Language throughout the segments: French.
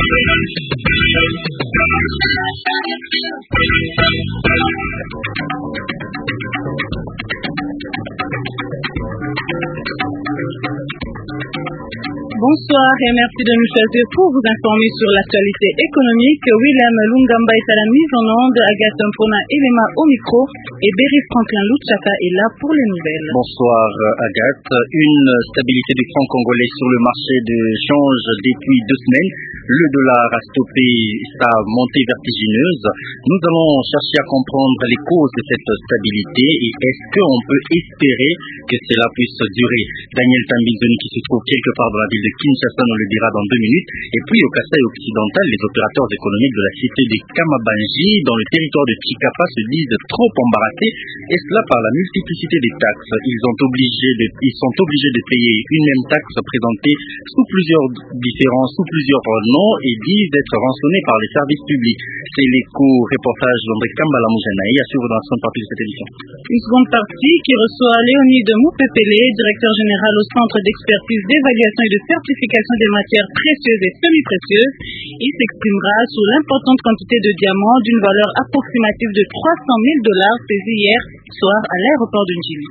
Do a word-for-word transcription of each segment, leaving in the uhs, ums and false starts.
Bonsoir et merci de nous choisir pour vous informer sur l'actualité économique. William Lungamba est à la mise en onde, Agathe Mpona Elema au micro et Berry Franklin Luchaka est là pour les nouvelles. Bonsoir Agathe. Une stabilité du franc congolais sur le marché de change depuis deux semaines. Le dollar a stoppé sa montée vertigineuse. Nous allons chercher à comprendre les causes de cette stabilité et est-ce qu'on peut espérer que cela puisse durer. Daniel Tambinzoni qui se trouve quelque part dans la ville de Kinshasa nous le dira dans deux minutes. Et puis au Kasaï occidental, les opérateurs économiques de la cité des Kamabanji dans le territoire de Chikapa se disent trop embarrassés, et cela par la multiplicité des taxes. Ils, ont obligé de, ils sont obligés de payer une même taxe présentée sous plusieurs différents, sous plusieurs noms et disent être rançonnés par les services publics. C'est l'éco-reportage d'André Kambala Moujanaï à suivre dans la seconde partie de cette édition. Une seconde partie qui reçoit Léonide Moupepele, directeur général au Centre d'expertise, d'évaluation et de certification des matières précieuses et semi-précieuses. Il s'exprimera sur l'importante quantité de diamants d'une valeur approximative de trois cent mille dollars saisis hier soir à l'aéroport de Njili.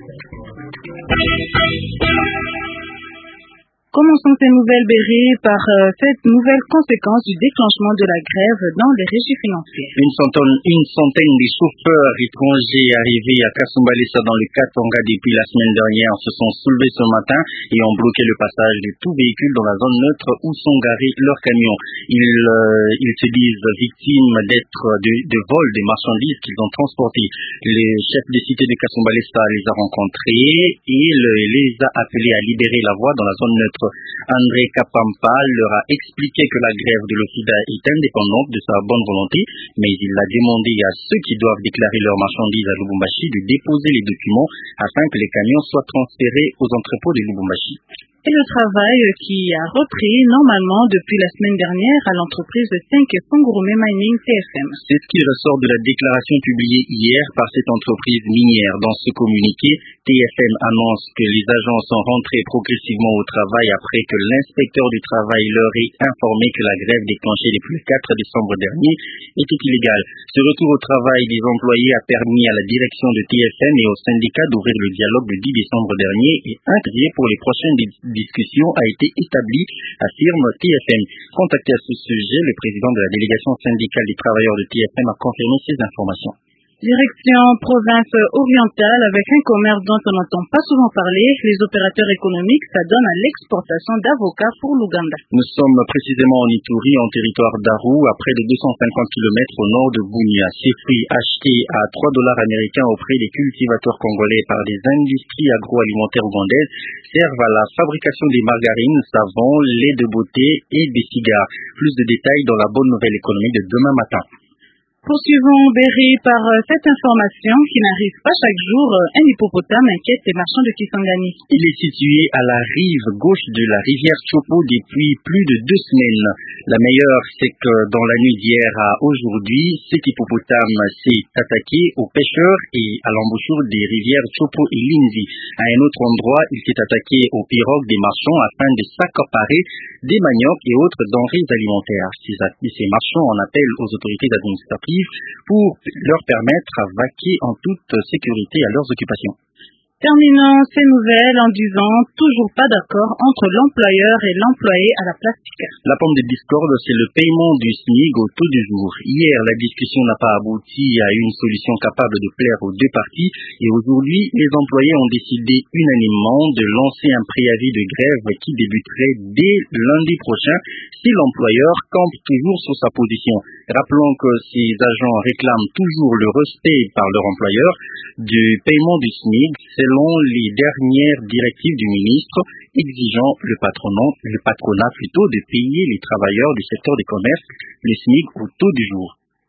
Commençons ces nouvelles, Berry, par euh, cette nouvelle conséquence du déclenchement de la grève dans les régies financières. Une centaine, une centaine de chauffeurs étrangers arrivés à Kasumbalesa dans le Katanga depuis la semaine dernière se sont soulevés ce matin et ont bloqué le passage de tout véhicule dans la zone neutre où sont garés leurs camions. Ils, euh, ils se disent victimes d'être de, de vol des marchandises qu'ils ont transportées. Le chef de cité de Kasumbalesa les a rencontrés et le, les a appelés à libérer la voie dans la zone neutre. André Kapampa leur a expliqué que la grève de l'O F I D A est indépendante de sa bonne volonté, mais il a demandé à ceux qui doivent déclarer leurs marchandises à Lubumbashi de déposer les documents afin que les camions soient transférés aux entrepôts de Lubumbashi. Et le travail qui a repris normalement depuis la semaine dernière à l'entreprise cinq Songurumé Mining T F M. C'est ce qui ressort de la déclaration publiée hier par cette entreprise minière. Dans ce communiqué, T F M annonce que les agents sont rentrés progressivement au travail après que l'inspecteur du travail leur ait informé que la grève déclenchée depuis le quatre décembre dernier était illégale. Ce retour au travail des employés a permis à la direction de T F M et au syndicat d'ouvrir le dialogue le dix décembre dernier et un calendrier pour les prochaines discussion a été établie, affirme T F M. Contacté à ce sujet, le président de la délégation syndicale des travailleurs de T F M a confirmé ces informations. Direction province orientale avec un commerce dont on n'entend pas souvent parler. Les opérateurs économiques s'adonnent à l'exportation d'avocats pour l'Ouganda. Nous sommes précisément en Ituri, en territoire d'Aru, à près de deux cent cinquante kilomètres au nord de Bunia. Ces fruits achetés à trois dollars américains auprès des cultivateurs congolais par des industries agroalimentaires ougandaises servent à la fabrication des margarines, savons, lait de beauté et des cigares. Plus de détails dans la bonne nouvelle économique de demain matin. Poursuivons, Berry, par euh, cette information qui n'arrive pas chaque jour. Euh, un hippopotame inquiète les marchands de Kisangani. Il est situé à la rive gauche de la rivière Chopo depuis plus de deux semaines. La meilleure, c'est que dans la nuit d'hier à aujourd'hui, cet hippopotame s'est attaqué aux pêcheurs et à l'embouchure des rivières Chopo et Linzi. À un autre endroit, il s'est attaqué aux pirogues des marchands afin de s'accaparer des maniocs et autres denrées alimentaires. Ces, ces marchands en appellent aux autorités administratives pour leur permettre à vaquer en toute sécurité à leurs occupations. Terminons ces nouvelles en disant toujours pas d'accord entre l'employeur et l'employé à la plastique. La pomme de discorde, c'est le paiement du S M I G au taux du jour. Hier, la discussion n'a pas abouti à une solution capable de plaire aux deux parties et aujourd'hui, les employés ont décidé unanimement de lancer un préavis de grève qui débuterait dès lundi prochain si l'employeur campe toujours sur sa position. Rappelons que ces agents réclament toujours le respect par leur employeur du paiement du S M I G selon les dernières directives du ministre, exigeant le patronat, le patronat plutôt de payer les travailleurs du secteur des commerces le S M I G au taux du jour.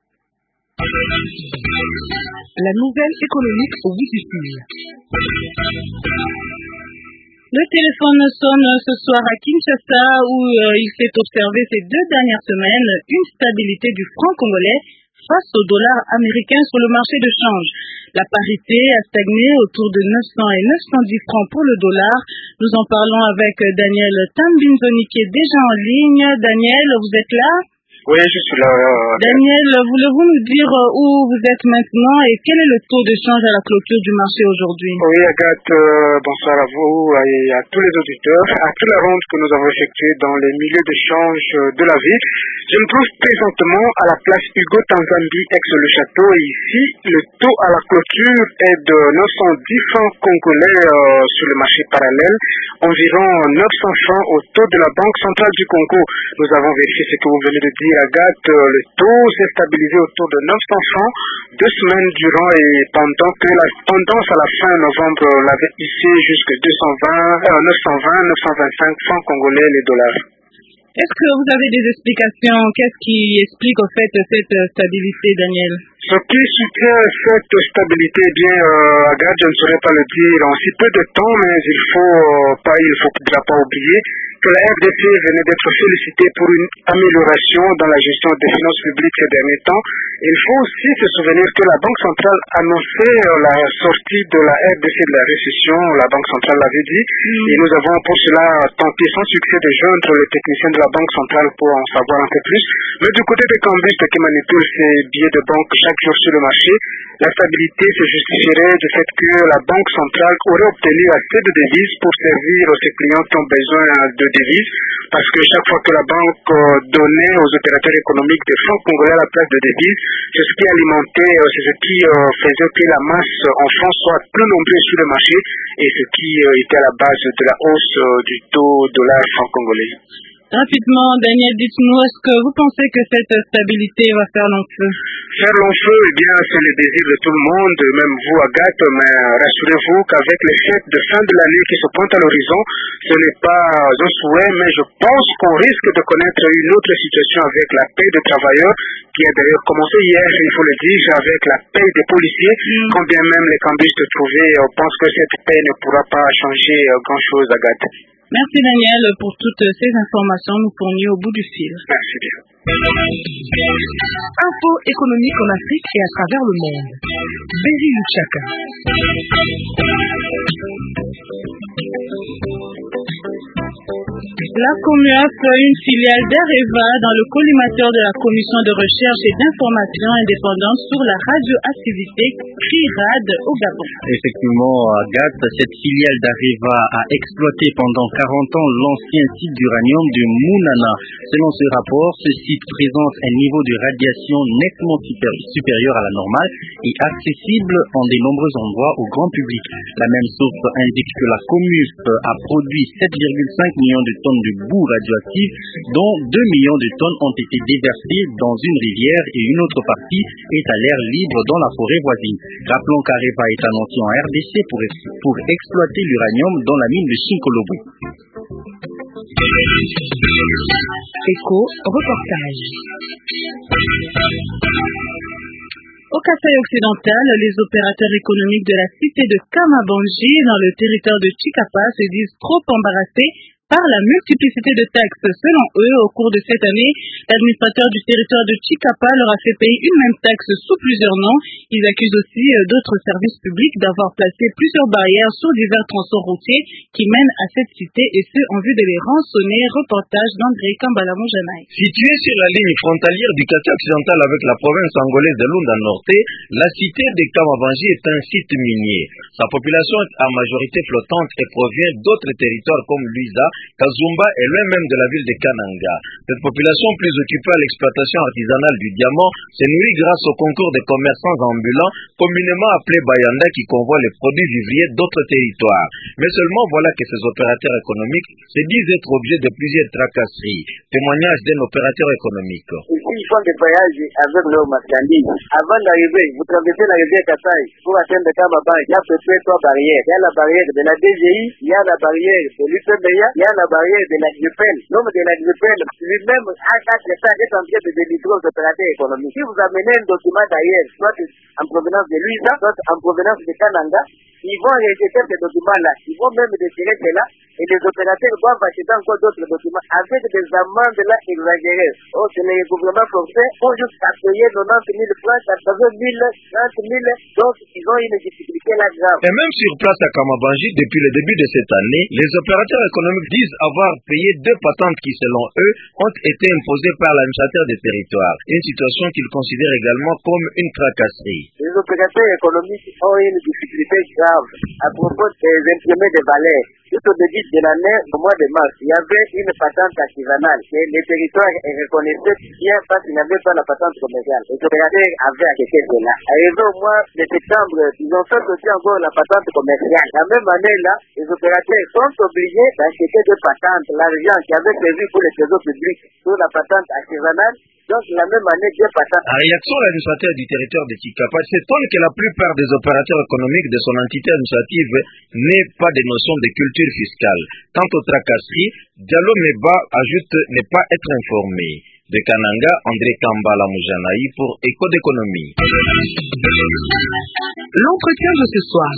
La nouvelle économique au bout du fil. Le téléphone sonne ce soir à Kinshasa où euh, il s'est observé ces deux dernières semaines une stabilité du franc congolais face au dollar américain sur le marché de change. La parité a stagné autour de neuf cents et neuf cent dix francs pour le dollar. Nous en parlons avec Daniel Tambinzoni qui est déjà en ligne. Daniel, vous êtes là? Oui, je suis là. Euh... Daniel, voulez-vous nous dire où vous êtes maintenant et quel est le taux de change à la clôture du marché aujourd'hui? Oui, Agathe, euh, bonsoir à vous et à tous les auditeurs. Après la ronde que nous avons effectuée dans les milieux d'échange de la ville, je me trouve présentement à la place Hugo Tanzambi, ex-le château, et ici, le taux à la clôture est de neuf cent dix francs congolais euh, sur le marché parallèle, environ neuf cents francs au taux de la Banque centrale du Congo. Nous avons vérifié ce que vous venez de dire, Agathe. Le taux s'est stabilisé autour de neuf cents francs deux semaines durant, et pendant que la tendance à la fin novembre l'avait hissé jusqu'à deux cent vingt, euh, neuf cent vingt, neuf cent vingt-cinq francs congolais les dollars. Est-ce que vous avez des explications? Qu'est-ce qui explique en fait cette stabilité, Daniel? Ce qui soutient cette stabilité, eh bien, euh, Agathe, je ne saurais pas le dire en si peu de temps, mais il faut euh, pas, il faut ne pas oublier que la R D C venait d'être félicitée pour une amélioration dans la gestion des finances publiques ces derniers temps. Il faut aussi se souvenir que la Banque centrale annonçait euh, la sortie de la R D C de la récession, la Banque centrale l'avait dit, mmh. et nous avons pour cela tenté sans succès de joindre les techniciens de la Banque centrale pour en savoir un peu plus. Mais du côté des cambistes qui manipulent ces billets de banque chaque jour sur le marché, la stabilité se justifierait du fait que la Banque centrale aurait obtenu assez de devises pour servir ses clients qui ont besoin de devises, parce que chaque fois que la banque donnait aux opérateurs économiques des francs congolais à la place de devises, c'est ce qui alimentait, c'est ce qui faisait que la masse en francs soit plus nombreuse sur le marché, et ce qui était à la base de la hausse du taux dollar franc congolais. Rapidement, Daniel, dites-nous, est-ce que vous pensez que cette stabilité va faire long feu? Faire long feu, eh bien, c'est le désir de tout le monde, même vous, Agathe, mais rassurez-vous qu'avec les fêtes de fin de l'année qui se pointent à l'horizon, ce n'est pas un souhait, mais je pense qu'on risque de connaître une autre situation avec la paie des travailleurs, qui a d'ailleurs commencé hier, il faut le dire, avec la paie des policiers, mmh. quand bien même les cambistes trouvés pensent que cette paie ne pourra pas changer grand-chose, Agathe. Merci Daniel pour toutes ces informations nous fournies au bout du fil. Merci bien. Info économique en Afrique et à travers le monde. Berry Luchaka. La COMUAF, une filiale d'Areva dans le collimateur de la Commission de recherche et d'information indépendante sur la radioactivité C R I R A D au Gabon. Effectivement, Agathe, cette filiale d'Areva a exploité pendant quarante ans l'ancien site d'uranium de Mounana. Selon ce rapport, ce site présente un niveau de radiation nettement supérieur à la normale et accessible en de nombreux endroits au grand public. La même source indique que la COMUF a produit sept virgule cinq millions de tonnes de boue radioactive, dont deux millions de tonnes ont été déversées dans une rivière et une autre partie est à l'air libre dans la forêt voisine. Rappelons qu'Areva est annoncé en R D C pour, pour exploiter l'uranium dans la mine de Chinkolobo. Écho, reportage. Au Kasaï occidental, les opérateurs économiques de la cité de Kamabanji dans le territoire de Chikapa se disent trop embarrassés par la multiplicité de taxes. Selon eux, au cours de cette année, l'administrateur du territoire de Chikapa leur a fait payer une même taxe sous plusieurs noms. Ils accusent aussi d'autres services publics d'avoir placé plusieurs barrières sur divers tronçons routiers qui mènent à cette cité, et ce en vue de les rançonner. Reportage d'André Kambalamou-Janaï. Située sur la ligne frontalière du Kasaï occidental avec la province angolaise de Lunda Norte, la cité de Kamabanji est un site minier. Sa population est à majorité flottante et provient d'autres territoires comme Luisa, Kazumba et l'un même de la ville de Kananga. Cette population, plus occupée à l'exploitation artisanale du diamant, se nourrit grâce au concours des commerçants ambulants, communément appelés Bayanda, qui convoient les produits vivriers d'autres territoires. Mais seulement voilà que ces opérateurs économiques se disent être objets de plusieurs tracasseries. Témoignage d'un opérateur économique. Ils font des voyages avec leurs marchandises. Avant d'arriver, vous traversez la rivière Kasaï pour atteindre Kamabanji. Il y a peut-être trois barrières. Il y a la barrière de la D G I, il y a la barrière de l'U P B A, il y a la barrière de la G P L. L'homme de la G P L, lui-même, à chaque état, est en train de délivrer aux opérateurs économiques. Si vous amenez un document d'ailleurs, soit en provenance de l'U I S A, soit en provenance de Kananga, ils vont rejeter ces documents-là, ils vont même déchirer cela, et les opérateurs doivent acheter encore d'autres documents avec des amendes là exagérées. Oh, c'est les gouvernements français pour juste payer quatre-vingt mille francs, quatre-vingt mille, trente mille, donc ils ont une difficulté là grave. Et même sur place à Kamabanji, depuis le début de cette année, les opérateurs économiques disent avoir payé deux patentes qui, selon eux, ont été imposées par l'administrateur des territoires. Une situation qu'ils considèrent également comme une tracasserie. Les opérateurs économiques ont une difficulté grave à propos des imprimés de valeurs. Tout au début de l'année, au mois de mars, il y avait une patente artisanale que les territoires reconnaissaient bien parce qu'ils n'avaient pas la patente commerciale. Les opérateurs avaient acheté cela. Arrivé au mois de septembre, ils ont fait aussi encore la patente commerciale. La même année-là, les opérateurs sont obligés d'acheter des patentes. L'argent qui avait prévu pour les trésors publics sur la patente artisanale, donc la même année, Dieu patente. En réaction, l'administrateur du territoire de Tshikapa s'étonne que la plupart des opérateurs économiques de son entité administrative n'aient pas de notion de culture fiscale. Quant aux tracasseries, Diallo Meba ajoute ne pas être informé. De Kananga, André Kambala Moujanaï pour Éco d'économie. L'entretien de ce soir.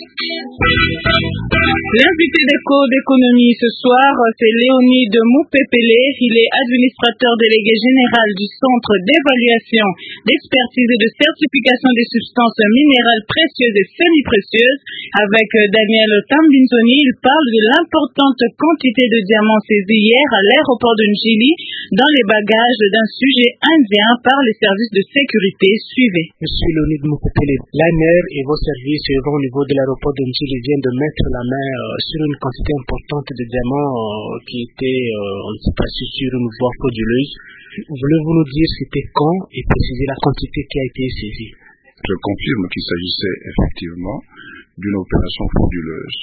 L'invité d'Éco d'économie ce soir, c'est Léonide Moupepele. Il est administrateur délégué général du Centre d'évaluation, d'expertise et de certification des substances minérales précieuses et semi-précieuses. Avec Daniel Tambinzoni, il parle de l'importante quantité de diamants saisis hier à l'aéroport de Njili dans les bagages d'un sujet indien par les services de sécurité. Suivez. Monsieur Léonide Moupepele, l'A N R et vos services au niveau de l'aéroport de Njili viennent de mettre la main euh, sur une quantité importante de diamants euh, qui étaient, euh, on ne sait pas si sur une voie frauduleuse. Voulez-vous nous dire c'était quand et préciser la quantité qui a été saisie? Je confirme qu'il s'agissait effectivement d'une opération frauduleuse.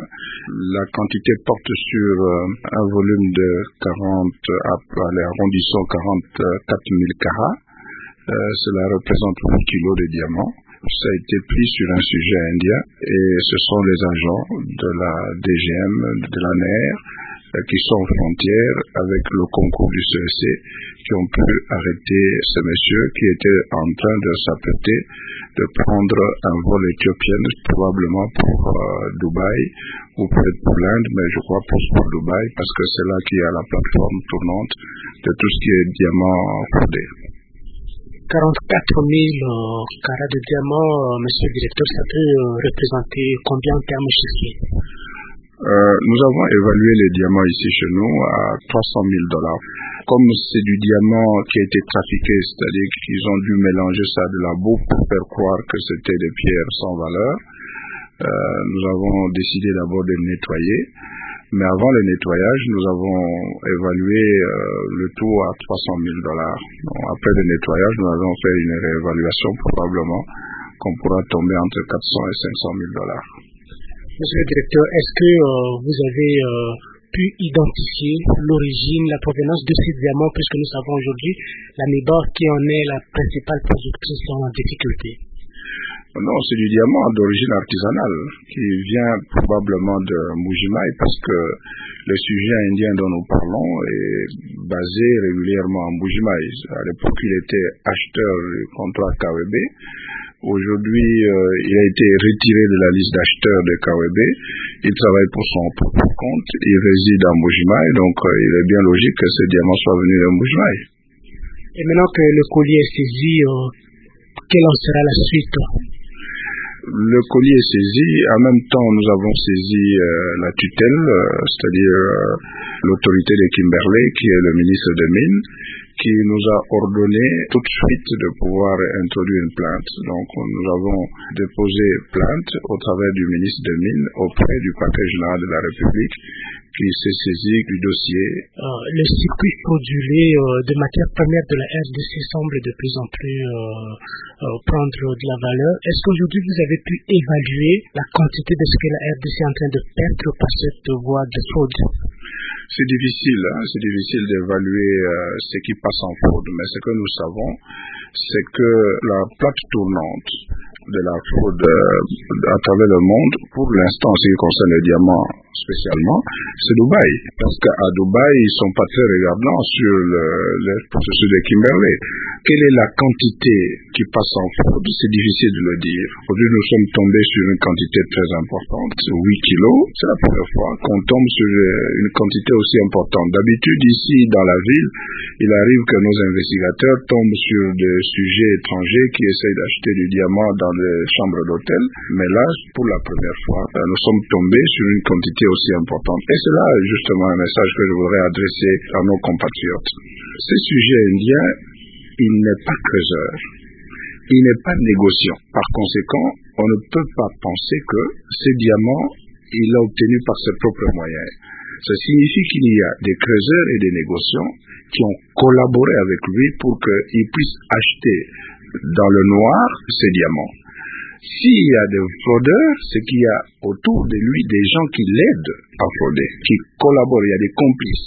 La quantité porte sur euh, un volume de quarante, allez, arrondissons quarante-quatre mille carats. Euh, cela représente huit kilos de diamants. Ça a été pris sur un sujet indien et ce sont les agents de la D G M, de l'A N R, euh, qui sont aux frontières avec le concours du C E C qui ont pu arrêter ce monsieur qui était en train de s'apprêter de prendre un vol éthiopien, probablement pour euh, Dubaï ou peut-être pour l'Inde, mais je crois plus pour Dubaï parce que c'est là qu'il y a la plateforme tournante de tout ce qui est diamant fraudé. quarante-quatre mille euh, carats de diamants, euh, monsieur le directeur, ça peut euh, représenter combien en termes chiffrés? Euh, nous avons évalué les diamants ici chez nous à trois cent mille dollars. Comme c'est du diamant qui a été trafiqué, c'est-à-dire qu'ils ont dû mélanger ça de la boue pour faire croire que c'était des pierres sans valeur, euh, nous avons décidé d'abord de le nettoyer. Mais avant le nettoyage, nous avons évalué euh, le tout à trois cent mille dollars. Après le nettoyage, nous allons faire une réévaluation probablement qu'on pourra tomber entre quatre cents et cinq cent mille dollars. Monsieur le directeur, est-ce que euh, vous avez euh, pu identifier l'origine, la provenance de ces diamants, puisque nous savons aujourd'hui la Miba qui en est la principale productrice en difficulté? Non, c'est du diamant d'origine artisanale qui vient probablement de Mbuji-Mayi parce que le sujet indien dont nous parlons est basé régulièrement à Mbuji-Mayi. À l'époque, il était acheteur du contrat K W B. Aujourd'hui, euh, il a été retiré de la liste d'acheteurs de K W B. Il travaille pour son propre compte. Il réside à Mbuji-Mayi, donc euh, il est bien logique que ce diamant soit venu de Mbuji-Mayi. Et maintenant que le colis est saisi, euh, quelle en sera la suite? Le colis est saisi. En même temps, nous avons saisi euh, la tutelle, euh, c'est-à-dire euh, l'autorité de Kimberley, qui est le ministre des Mines, qui nous a ordonné tout de suite de pouvoir introduire une plainte. Donc, nous avons déposé plainte au travers du ministre des Mines auprès du parquet général de la République, qui s'est saisi du dossier. Euh, le circuit fraudulé euh, de matières premières de la R D C semble de plus en plus euh, euh, prendre de la valeur. Est-ce qu'aujourd'hui vous avez pu évaluer la quantité de ce que la R D C est en train de perdre par cette voie de fraude? C'est difficile, hein, c'est difficile d'évaluer euh, ce qui passe en fraude, mais ce que nous savons, c'est que la plaque tournante de la fraude euh, à travers le monde, pour l'instant, en ce qui concerne les diamants spécialement, c'est Dubaï. Parce qu'à Dubaï, ils sont pas très regardants sur le, le processus de Kimberley. Quelle est la quantité qui passe en fraude? C'est difficile de le dire. Aujourd'hui, nous sommes tombés sur une quantité très importante, huit kilos. C'est la première fois qu'on tombe sur une quantité aussi importante. D'habitude, ici, dans la ville, il arrive que nos investigateurs tombent sur des sujets étrangers qui essayent d'acheter du diamant dans les chambres d'hôtel. Mais là, pour la première fois, nous sommes tombés sur une quantité aussi importante. Et c'est là, justement, un message que je voudrais adresser à nos compatriotes. Ces sujets indiens, il n'est pas creuseur, il n'est pas négociant. Par conséquent, on ne peut pas penser que ces diamants, il l'a obtenu par ses propres moyens. Ça signifie qu'il y a des creuseurs et des négociants qui ont collaboré avec lui pour qu'il puisse acheter dans le noir ces diamants. S'il y a des fraudeurs, c'est qu'il y a autour de lui des gens qui l'aident à frauder, qui collaborent, il y a des complices.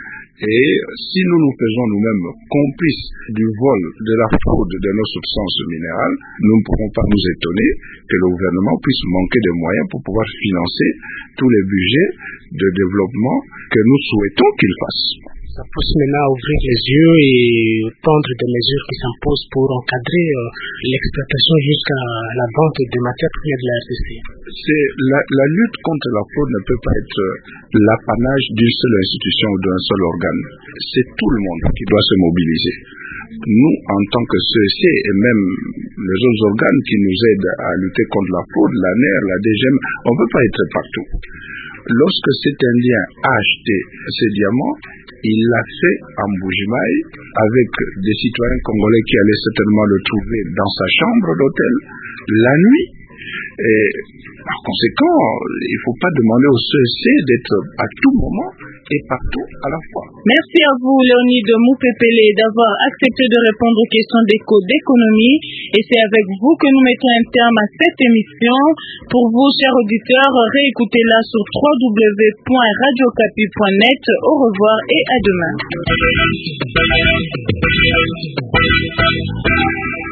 Et si nous nous faisons nous-mêmes complices du vol, de la fraude de nos substances minérales, nous ne pourrons pas nous étonner que le gouvernement puisse manquer de moyens pour pouvoir financer tous les budgets de développement que nous souhaitons qu'il fasse. Ça pousse maintenant à ouvrir les yeux et prendre des mesures qui s'imposent pour encadrer euh, l'exploitation jusqu'à la vente des matières premières de la R D C. C'est la, la lutte contre la fraude ne peut pas être l'apanage d'une seule institution ou d'un seul organe. C'est tout le monde qui doit se mobiliser. Nous, en tant que C E C et même les autres organes qui nous aident à lutter contre la fraude, la N E R, la D G M, on ne peut pas être partout. Lorsque cet Indien a acheté ces diamants, il l'a fait en Mbuji-Mayi avec des citoyens congolais qui allaient certainement le trouver dans sa chambre d'hôtel la nuit. Et par conséquent, il ne faut pas demander au C E C d'être à tout moment et partout à la fois. Merci à vous, Léonide Moupepele, d'avoir accepté de répondre aux questions d'éco d'économie. Et c'est avec vous que nous mettons un terme à cette émission. Pour vous, chers auditeurs, réécoutez-la sur w w w point radio okapi point net. Au revoir et à demain.